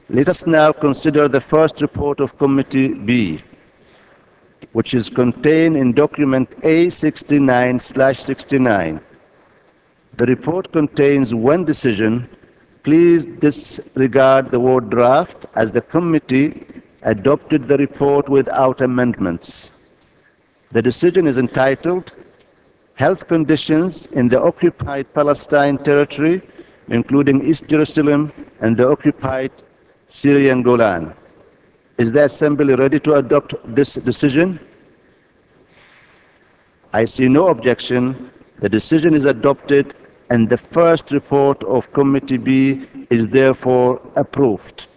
Let us now consider the first report of Committee B, which is contained in document A69/69. The report contains one decision. Please disregard the word draft, as the committee adopted the report without amendments. The decision is entitled Health Conditions in the Occupied Palestine Territory, including East Jerusalem and the occupied Syrian Golan. Is the Assembly ready to adopt this decision? I see no objection. The decision is adopted, and the first report of Committee B is therefore approved.